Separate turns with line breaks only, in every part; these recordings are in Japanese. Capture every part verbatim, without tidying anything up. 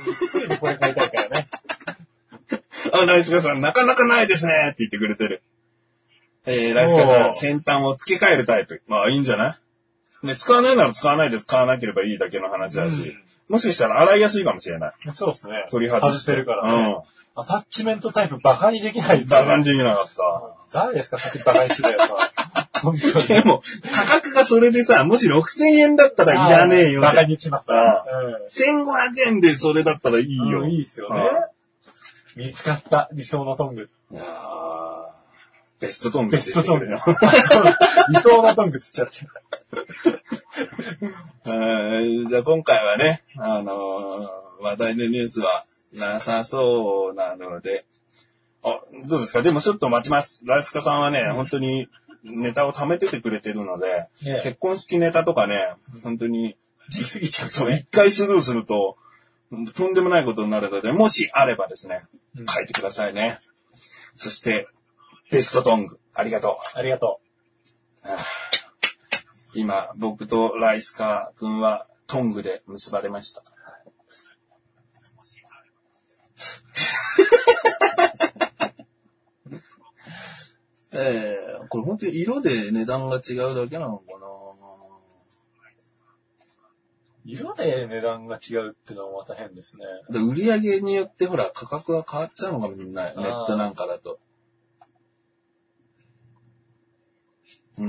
すぐにこれ買いたいからね。
あ、ライスカさん、なかなかないですねって言ってくれてる。えー、ライスカさん、先端を付け替えるタイプ。まあ、いいんじゃないね、使わないなら使わないで使わなければいいだけの話だし、うん、もしかしたら洗いやすいかもしれない。
そうですね。
取り外して。
外せるからね。うん。アタッチメントタイプバカにできない、ね。
バカにできなかった。
誰ですかさっきバカにしてたやつは。本当に。
でも、価格がそれでさ、もしろくせんえんだったらいらねえよ。
バカにしまった。
うん。せんごひゃくえんでそれだったらいいよ。
うん、いいっすよね。見つかった理想のトング。
いやー、ベストトング。
ベストトング。理想のトングつっちゃって。
じゃあ今回はね、あのー、話題のニュースはなさそうなので、あ、どうですか？でもちょっと待ちます。ライスカさんはね、うん、本当にネタを貯めててくれてるので、ね、結婚式ネタとかね、本当に、
じすぎちゃう、ね。
そう、一回スルーすると、とんでもないことになるので、もしあればですね、うん、書いてくださいね。そして、ベストトング、ありがと
う。ありがと
う。はあ、今、僕とライスカ君はトングで結ばれました。えー、これ本当に色で値段が違うだけなのかな。
色で値段が違うってのはまた変ですね。
で売り上げによってほら価格が変わっちゃうのかもしれない。ネットなんかだと。うん。うん、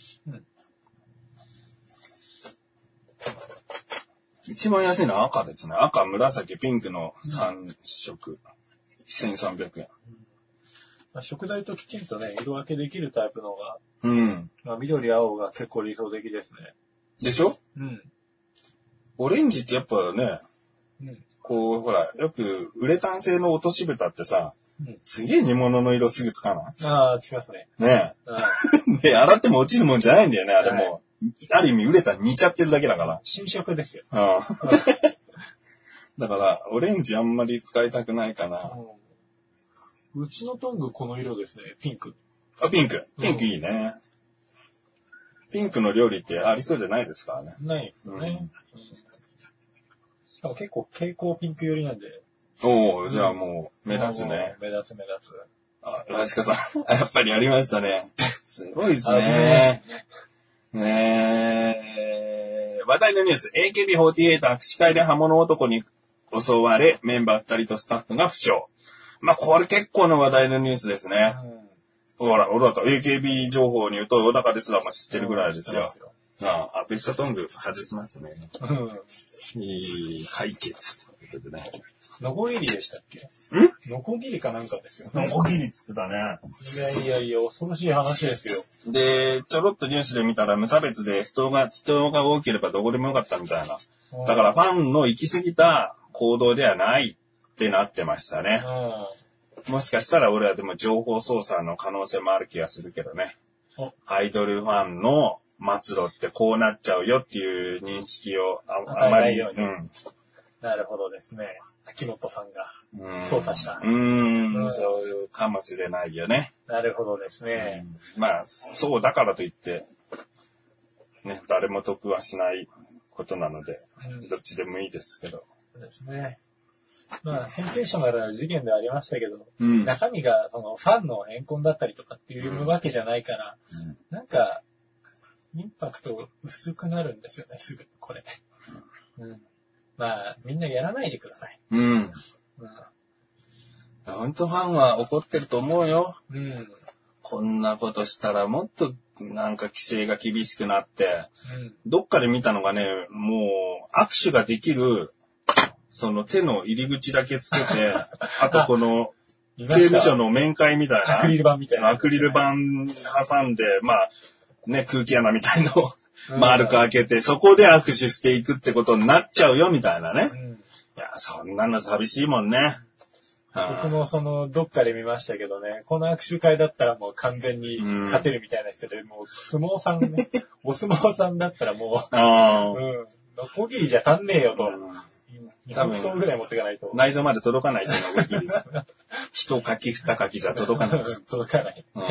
一番安いのは赤ですね。赤、紫、ピンクのさん色。せんさんびゃくえん。
まあ、食材ときちんとね、色分けできるタイプの方が、
うん。
まあ、緑、青が結構理想的ですね。
でしょ？
うん。
オレンジってやっぱね、うん、こう、ほら、よくウレタン製の落とし蓋ってさ、うん、すげえ煮物の色すぐつかない？
ああ、つきますね。
ねえ。で、洗っても落ちるもんじゃないんだよね、あれも。はい、ある意味ウレタン煮ちゃってるだけだから。
新色ですよ。
ああだから、オレンジあんまり使いたくないかな。
うん、うちのトングこの色ですね、ピンク。
あ、ピンク。ピンクいいね。うん、ピンクの料理ってありそうじゃないですからね。
ないですよね。うんうん、しかも結構蛍光ピンク寄りなんで。
おお、じゃあもう、目立つね。
目立つ目立つ。
あ、ラジカさん。やっぱりありましたね。すごいですね。ねえ。話題のニュース。エーケービーフォーティーエイト 握手会で刃物男に襲われ、メンバーふたりとスタッフが負傷。まあ、これ結構な話題のニュースですね。うん、ほら、小高、エーケービー 情報に言うと、小高ですらも知ってるぐらいですよ。うん、ああ、ベストトング外しますね。うん、いい解決ということでね。
ノコギリでしたっけ？
ん？
ノコギリかなんかですよ
ね。ノコギリっつってたね。
いやいやいや、恐ろしい話ですよ。
で、ちょろっとニュースで見たら無差別で人が、人が多ければどこでもよかったみたいな。だからファンの行き過ぎた行動ではないってなってましたね。もしかしたら俺はでも情報操作の可能性もある気がするけどね。アイドルファンの末路ってこうなっちゃうよっていう認識を あ, あまり、うん。
なるほどですね。秋元さんが操作した。
うーん、うん、そういうかもしれないよね。
なるほどですね。
うん、まあ、そうだからといって、ね、誰も得はしないことなので、うん、どっちでもいいですけど。
そうですね。まあ、センセーショナルな事件でありましたけど、
うん、
中身がそのファンの怨恨だったりとかっていうわけじゃないから、うん、なんか、インパクト薄くなるんですよね、すぐ、これ。うん、まあ、みんなやらないでください。
うん。うん、本当ファンは怒ってると思うよ。
うん。
こんなことしたらもっとなんか規制が厳しくなって、うん、どっかで見たのがね、もう握手ができる、その手の入り口だけつけて、あとこの、刑務所の面会みたいな。
アクリル板みたいな。
アクリル板挟んで、まあ、ね、空気穴みたいのを丸く開けて、そこで握手していくってことになっちゃうよ、みたいなね。うん、いや、そんなの寂しいもんね。
僕もその、どっかで見ましたけどね、この握手会だったらもう完全に勝てるみたいな人で、うん、もう相撲さんね、お相撲さんだったらもう、あうん、ノコギリじゃ足んねえよと。うんにほんトンぐらい持っていかないと。
内臓まで届かないですよ、ノコギリ。一かき二かきじゃ届かないです。
届かない。
うん、はい。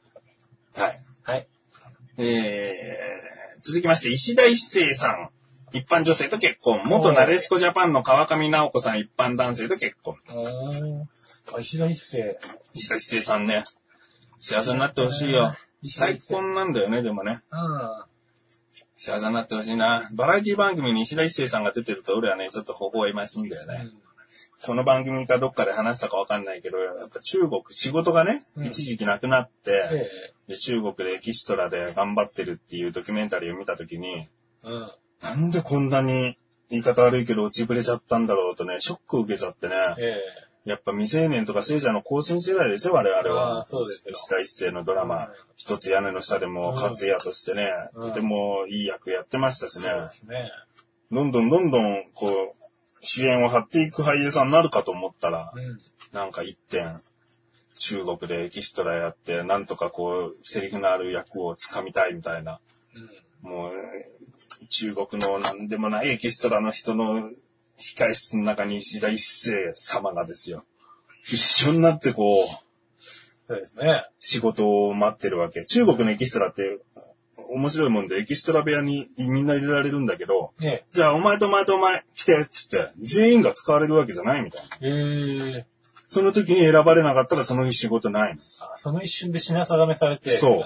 はい。
えー、続きまして、石田一生さん。 一般女性と結婚。元なでしこジャパンの川上直子さん一般男性と結婚。
あ、石田一世。
石田一世さんね。幸せになってほしいよ。再婚なんだよね、でもね。
うん。
幸せになってほしいな。バラエティ番組に石田一世さんが出てると俺はね、ちょっと微笑ますんだよね。うん、この番組かどっかで話したかわかんないけど、やっぱ中国、仕事がね、うん、一時期なくなって、ええ、で中国でエキストラで頑張ってるっていうドキュメンタリーを見たときに、うん、なんでこんなに言い方悪いけど落ちぶれちゃったんだろうとね、ショックを受けちゃってね。ええ、やっぱ未成年とか聖者の更新世代ですよ、我々は。
そうですよ。
石田一世のドラマ、うん、一つ屋根の下でも活躍としてね、うん、とてもいい役やってましたしね。そうですね。どんどんどんどん、こう、主演を張っていく俳優さんになるかと思ったら、うん、なんか一点、中国でエキストラやって、なんとかこう、セリフのある役をつかみたいみたいな。うん、もう、中国のなんでもないエキストラの人の控室の中に石田一世様がですよ。一緒になってこう、
そうですね。
仕事を待ってるわけ。中国のエキストラって、面白いもんで、エキストラ部屋にみんな入れられるんだけど、ええ、じゃあお前とお前とお前来てって言って、全員が使われるわけじゃないみたいな。へえ。その時に選ばれなかったらその日仕事ないの。
あ、その一瞬で品定めされて、
そう。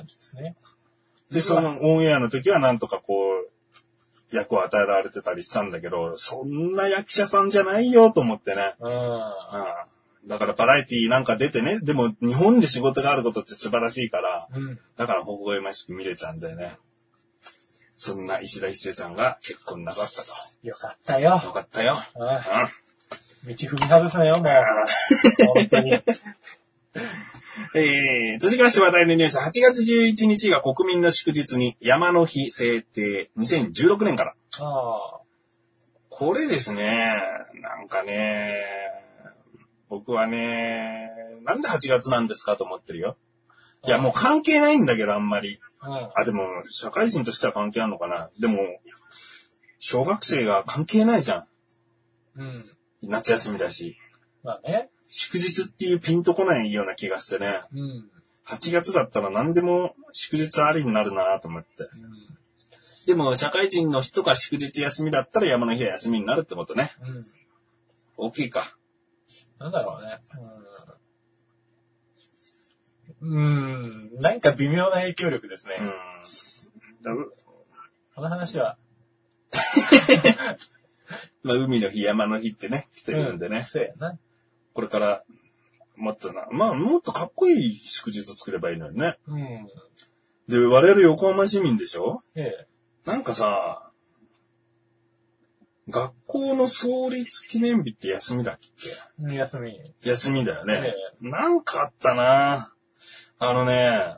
ね、で、そのオンエアの時はなんとかこう、役を与えられてたりしたんだけど、そんな役者さんじゃないよと思ってね。うん。だからバラエティなんか出てね、でも日本で仕事があることって素晴らしいから、うん、だから微笑ましく見れちゃうんだよね。そんな石田一世さんが結婚なかったと。
よかったよ。
よかったよ。うん。道
踏み外すなよ、もう。本当に。
えー、続きまして話題のニュース。はちがつじゅういちにちが国民の祝日に山の日制定。にせんじゅうろくねんから。ああ。これですね、なんかね、僕はね、なんではちがつなんですかと思ってるよ。いや、もう関係ないんだけど、あんまり。うん、あ、でも、社会人としては関係あるのかな。でも、小学生が関係ないじゃん。うん。夏休みだし。まあね。祝日っていうピンとこないような気がしてね。うん。はちがつだったら何でも祝日ありになるなと思って。うん。でも、社会人の人が祝日休みだったら山の日は休みになるってことね。うん。大きいか。
なんだろうね。うん。うーん。なんか微妙な影響力ですね。うん。この話は。
まあ、海の日、山の日ってね、来てるんでね。うん、
そうやな。
これから、もっとな、まあ、もっとかっこいい祝日作ればいいのよね。うん。で、我々横浜市民でしょ？ええ。なんかさ、学校の創立記念日って休みだっけ？
うん、休み。
休みだよね。ええ、なんかあったな。あのね、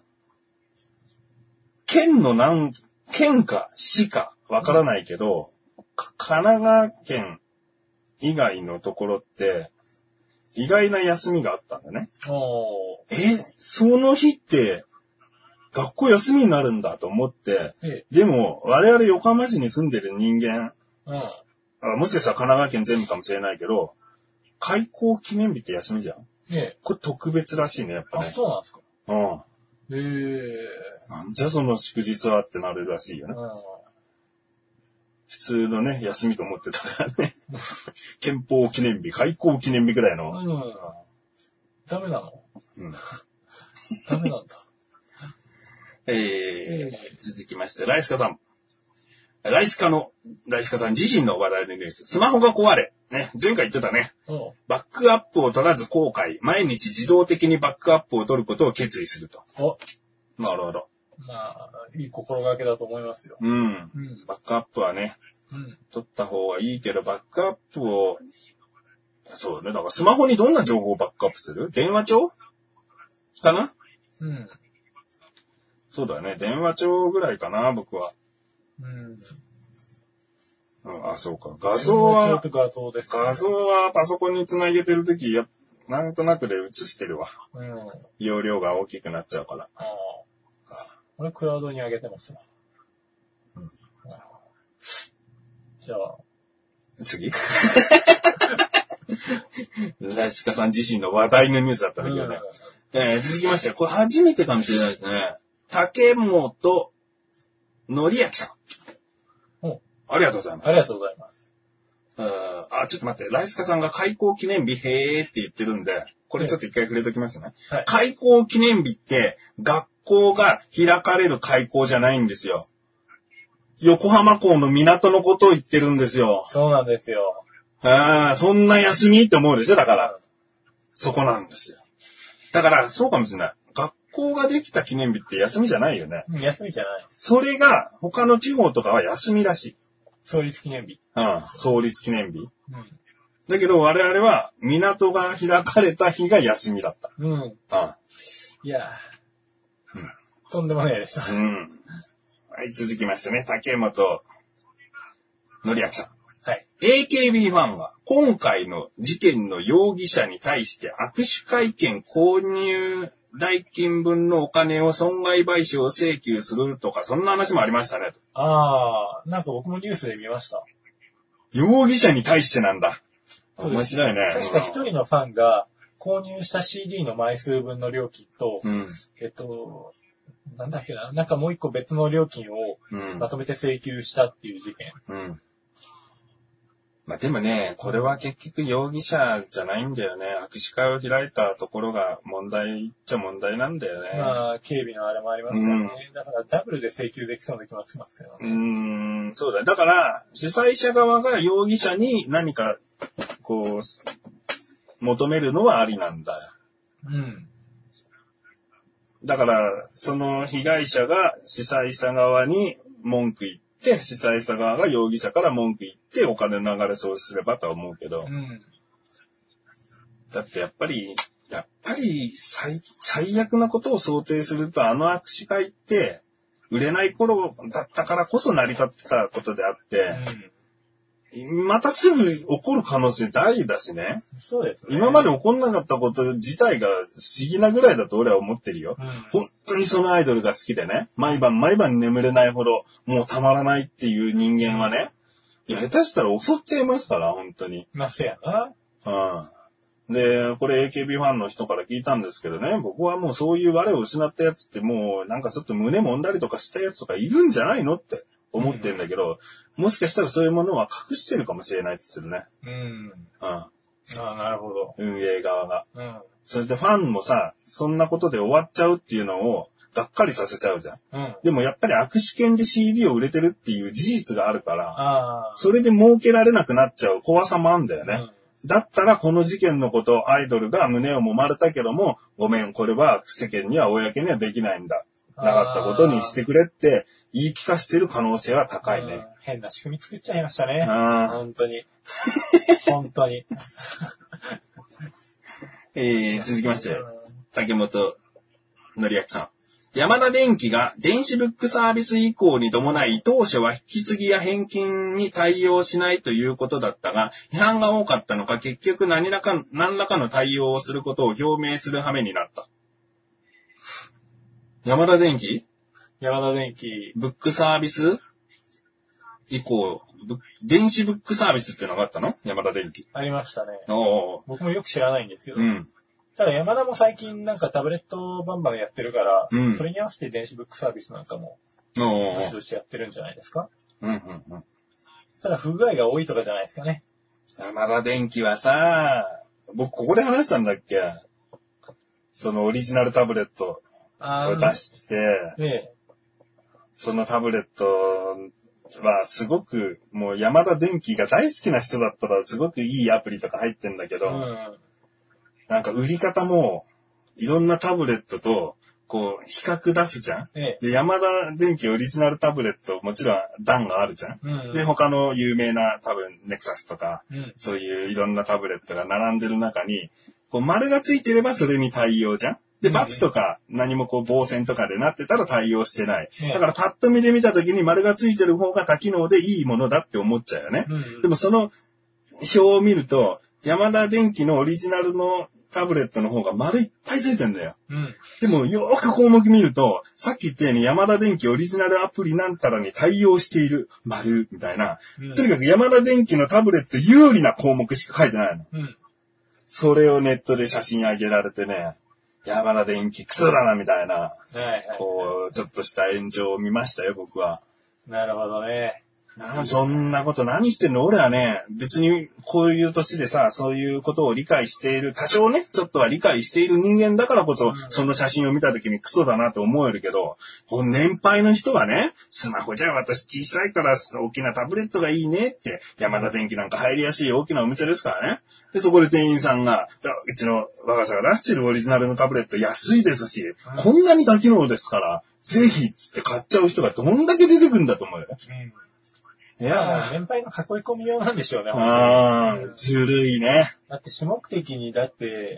県のなん県か市かわからないけど、うん、神奈川県以外のところって意外な休みがあったんだね。おえ、その日って学校休みになるんだと思って、ええ、でも我々横浜市に住んでる人間、うん、あもしかしたら神奈川県全部かもしれないけど、開校記念日って休みじゃん。ええ、これ特別らしいね、やっぱね。
あ、そうなんですか。うん。へ
え。なんじゃその祝日はってなるらしいよね。うん、普通のね、休みと思ってたからね。憲法記念日、開校記念日くらいの。うん。
ダメなの？うん。ダメなんだ。
えー、えー、続きまして、ライスカさん。ライスカの、ライスカさん自身の話題のニュース。スマホが壊れ。ね、前回言ってたね。バックアップを取らず後悔。毎日自動的にバックアップを取ることを決意すると。お、なるほど。
まあ、いい心がけだと思いますよ。
うん。うん、バックアップはね、うん、取った方がいいけど、バックアップを、そうね。だからスマホにどんな情報をバックアップする？電話帳かな？うん。そうだね。電話帳ぐらいかな、僕は。うん。うん、あ、そうか。画像は、
画像です、ね、
画像はパソコンにつなげてるとき、や、なんとなくで映してるわ。うん。容量が大きくなっちゃうから。あ
あ。これクラウドに上げてますわ。うん。じゃあ。
次ラシカさん自身の話題のニュースだったんだけどね。うん、えー、続きまして、これ初めてかもしれないですね。竹本紀明さん。 ありがとうございます。
ありがとうございます。
あ、ちょっと待って。ライスカさんが開校記念日へーって言ってるんで、これちょっと一回触れときますね。はい、開校記念日って、学校が開かれる開校じゃないんですよ。横浜港の港のことを言ってるんですよ。
そうなんですよ。
ああ、そんな休みって思うでしょだから。そこなんですよ。だから、そうかもしれない。学校ができた記念日って休みじゃないよね。
うん、休みじゃない。
それが、他の地方とかは休みらしい。
創立記念日。
うん、創立記念日。
うん。
だけど、我々は、港が開かれた日が休みだった。
うん。うん。いやー、うん、とんでもないです。
うん。はい、続きましてね、竹本則明さん。
はい。
エーケービー ファンは、今回の事件の容疑者に対して握手会券購入代金分のお金を損害賠償請求するとか、そんな話もありましたね。
ああ、なんか僕もニュースで見ました。
容疑者に対してなんだ。面白いね。
確か一人のファンが購入した シーディー の枚数分の料金と、うん、えっと、なんだっけな、なんかもう一個別の料金をまとめて請求したっていう事件。
うん。うん、まあでもね、これは結局容疑者じゃないんだよね。握手会を開いたところが問題っちゃ問題なんだよね。
まあ、警備のあれもありますからね。うん、だからダブルで請求できそうな気もしますけどね。
うーん、そうだ。だから、主催者側が容疑者に何か、こう、求めるのはありなんだよ。
うん。
だから、その被害者が主催者側に文句言って、主催者側が容疑者から文句言ってお金の流れそうすればとは思うけど。うん、だってやっぱり、やっぱり最、最悪なことを想定するとあの握手会って売れない頃だったからこそ成り立ったことであって、うん、またすぐ起こる可能性大だしね。
そうですね。
今まで起こんなかったこと自体が不思議なぐらいだと俺は思ってるよ。うん、本当にそのアイドルが好きでね、毎晩毎晩眠れないほどもうたまらないっていう人間はね、いや、下手したら襲っちゃいますから、本当に。
まあ、せやな。
うん。で、これ エーケービー ファンの人から聞いたんですけどね、僕はもうそういう我を失ったやつってもうなんかちょっと胸揉んだりとかしたやつとかいるんじゃないのって思ってんだけど、うん、もしかしたらそういうものは隠してるかもしれないって言ってるね。
うん。うん。
あ
あ、なるほど。
運営側が。
うん。
それでファンもさ、そんなことで終わっちゃうっていうのを、がっかりさせちゃうじゃん。うん、でもやっぱり握手券で シーディー を売れてるっていう事実があるから、
あ
それで儲けられなくなっちゃう怖さもあるんだよね。うん、だったらこの事件のことをアイドルが胸を揉まれたけども、ごめん、これは世間には公にはできないんだ。なかったことにしてくれって言い聞かせてる可能性は高いね。
変な仕組み作っちゃいましたね。本当に。本当に。
えー、続きまして、竹本則明さん。山田電機が電子ブックサービス移行に伴い当初は引き継ぎや返金に対応しないということだったが、批判が多かったのか結局何らか、何らかの対応をすることを表明する羽目になった。山田電機？
山田電機。
ブックサービス移行、電子ブックサービスっていうのがあったの？山田電機。
ありましたね。
おー。
僕もよく知らないんですけど。
うん。
ただ山田も最近なんかタブレットバンバンやってるから、
うん、
それに合わせて電子ブックサービスなんかも、としてやってるんじゃないですか。
うんうんうん、
ただ不具合が多いとかじゃないですかね。
山田電機はさ、僕ここで話したんだっけ？そのオリジナルタブレットを出して、
ええ、
そのタブレットはすごく、もう山田電機が大好きな人だったらすごくいいアプリとか入ってんだけど、うん、なんか売り方もいろんなタブレットとこう比較出すじゃん、ええ、で山田電機オリジナルタブレットもちろん段があるじゃん、うんうん、で他の有名な多分ネクサスとか、うん、そういういろんなタブレットが並んでる中にこう丸がついてればそれに対応じゃん。で、バツとか何もこう棒線とかでなってたら対応してない。だからパッと見で見た時に丸がついてる方が多機能でいいものだって思っちゃうよね。うんうん、でもその表を見ると、山田電機のオリジナルのタブレットの方が丸いっぱいついてるんだよ。うん、でもよーく項目見ると、さっき言ったように山田電機オリジナルアプリなんたらに対応している丸みたいな、うん。とにかく山田電機のタブレット有利な項目しか書いてないの。うん、それをネットで写真上げられてね、山田電機クソだなみたいな、はいはいはい、こう、ちょっとした炎上を見ましたよ、僕は。
なるほどね。
そんなこと何してんの？俺はね、別にこういう年でさ、そういうことを理解している、多少ね、ちょっとは理解している人間だからこそ、うん、その写真を見た時にクソだなと思えるけど、年配の人はね、スマホじゃ私小さいから大きなタブレットがいいねって、山田電機なんか入りやすい大きなお店ですからね。で、そこで店員さんが、うちの我が社が出してるオリジナルのタブレット安いですし、うん、こんなに多機能ですから、ぜひっつって買っちゃう人がどんだけ出てくるんだと思うよ。うん
いや年配の囲い込み用なんでしょうね。
ああ、ずるいね。
だって主目的に、だって、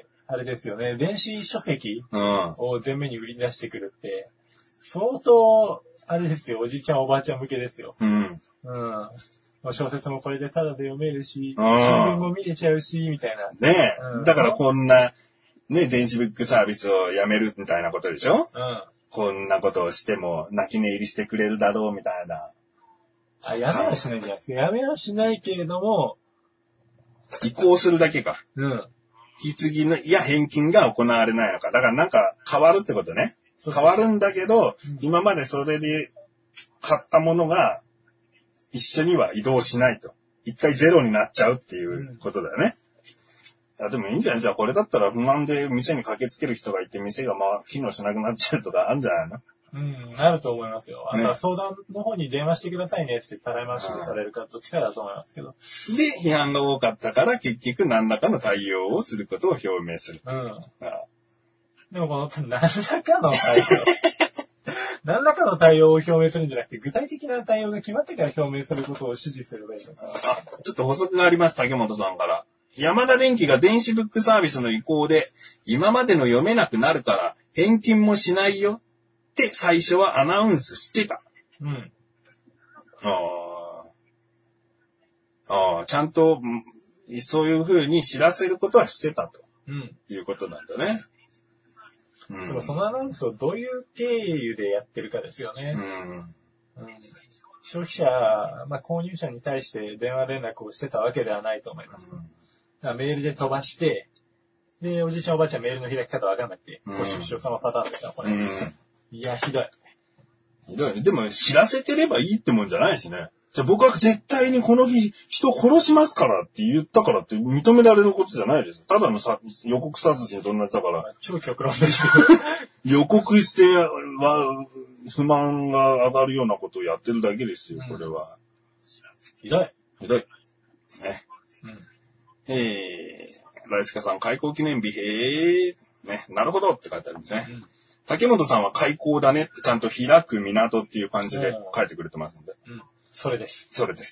あれですよね、電子書籍を前面に売り出してくるって、相当、あれですよ、おじいちゃんおばあちゃん向けですよ。うん。うん。小説もこれでタダで読めるし、新聞も見れちゃうし、みたいな。
ねえ、うん。だからこんな、ね、電子ブックサービスをやめるみたいなことでしょ？うん。こんなことをしても泣き寝入りしてくれるだろうみたいな。
あ、やめはしないんじゃないですか。やめはしないけれども。
移行するだけか。
うん。
引き継ぎの、いや返金が行われないのか。だからなんか変わるってことね。そうそう変わるんだけど、うん、今までそれで買ったものが一緒には移動しないと。一回ゼロになっちゃうっていうことだよね。うん、あでもいいんじゃない？じゃあこれだったら不満で店に駆けつける人がいて店がまあ機能しなくなっちゃうとかあるんじゃないの？
うん、あると思いますよ。あとは相談の方に電話してくださいねってたらい回しされるかどっちかだと思いますけど。
で、批判が多かったから結局何らかの対応をすることを表明する。
うん。ああでもこの何らかの対応、何らかの対応を表明するんじゃなくて、具体的な対応が決まってから表明することを指示すればいいのかな。あ、
ちょっと補足があります、竹本さんから。山田電機が電子ブックサービスの移行で、今までの読めなくなるから返金もしないよ。って最初はアナウンスしてた。うん。ああ。ああ、ちゃんと、そういう風に知らせることはしてたと。うん。いうことなんだね。
うん。でもそのアナウンスをどういう経由でやってるかですよね。うん。うん、消費者、まあ購入者に対して電話連絡をしてたわけではないと思います。うん、だからメールで飛ばして、で、おじいちゃんおばあちゃんメールの開き方わかんなくて、ご出生様パターンですよ、これ。うんいや、ひどい。
ひどい。でも、知らせてればいいってもんじゃないしね。じゃあ僕は絶対にこの日、人殺しますからって言ったからって認められることじゃないです。ただのさ予告殺人と同じだから。
超極論でしょ。
予告しては、不満が上がるようなことをやってるだけですよ、これは。
ひどい。
ひどい。ね。うん、えー、ライスカさん、開港記念日、へー。ね、なるほどって書いてあるんですね。うん竹本さんは開港だねってちゃんと開く港っていう感じで書いてくれてますんで。
うん。それです。
それです。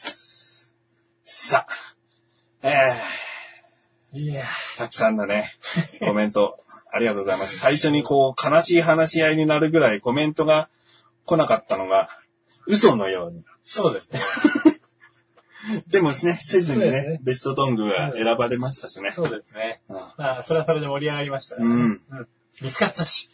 さあ、え
ー、いや
たくさんのね、コメントありがとうございます。最初にこう悲しい話し合いになるぐらいコメントが来なかったのが嘘のように。
そうですね。
でもですね、せずにね、ねベストトングが選ばれましたしね。
そうですね。うん、まあ、それはそれで盛り上がりましたね。
うん。うん
見つかったし。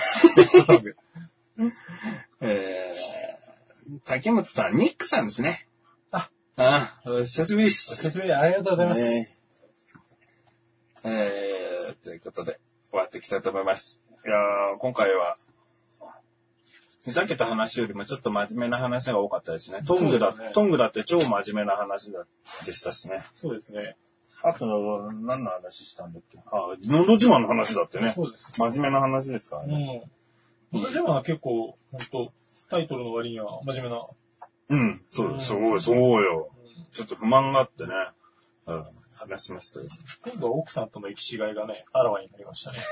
えー、竹本さん、ニックさんですね。
あ、
あ、お久しぶりです。
お久しぶりありがとうございます。
ね、えー、ということで、終わっていきたいと思います。いやー、今回は、ふざけた話よりもちょっと真面目な話が多かったですね。トングだ、ね、トングだって超真面目な話だでしたしね。
そうですね。
あと、何の話したんだっけあ、のど自慢の話だってね。
そうです。
真面目な話ですから
ね。うん。のど自慢は結構、本当タイトルの割には真面目な。
うん、そうです。そう、そうよ、うん。ちょっと不満があってね。うん、話しましたよ。
今度は奥さんとの行き違いがね、あらわになりましたね。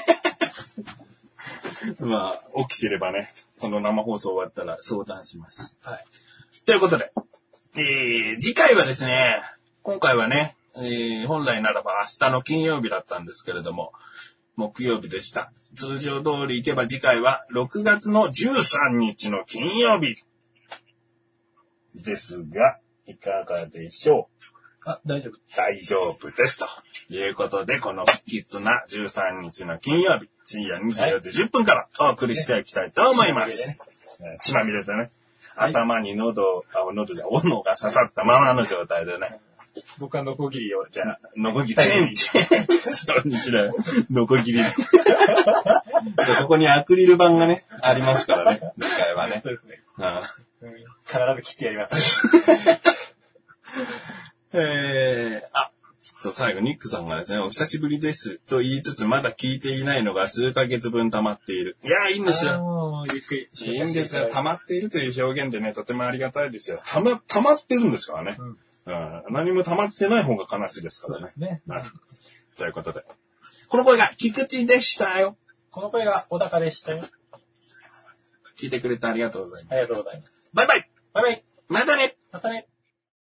まあ、起きてればね、この生放送終わったら相談します。
はい。
ということで、えー、次回はですね、今回はね、えー、本来ならば明日の金曜日だったんですけれども、木曜日でした。通常通り行けば次回はろくがつのじゅうさんにちの金曜日ですが、いかがでしょ
う？あ、大丈夫。
大丈夫です。ということで、この不吉なじゅうさんにちの金曜日、深夜にじゅうよじじゅっぷんからお送りしていきたいと思います。血まみれでね。頭に喉、あ、喉じゃ、斧が刺さったままの状態でね。
僕はノコギリを、じゃあ。
ノコギリ。チェンチェン。そうにしろよ。ノコギリ。ここにアクリル板がね、ありますからね。次回はね。
そうですね。
ああ
必ず切ってやります。
えー、あ、ちょっと最後、ニックさんがですね、お久しぶりですと言いつつ、まだ聞いていないのが数ヶ月分溜まっている。いや、いいんですよ。
ゆっくり。
いいんですよ。溜まっているという表現でね、とてもありがたいですよ。溜ま、溜まってるんですからね。うん、うん、何も溜まってない方が悲しいですからね。
そうですね。
はい。ということで。この声が菊池でしたよ。
この声が小高でしたよ。
聞いてくれてありがとうございます。
ありがとうございます。
バイバイ。
バイバイ。
またね。
またね。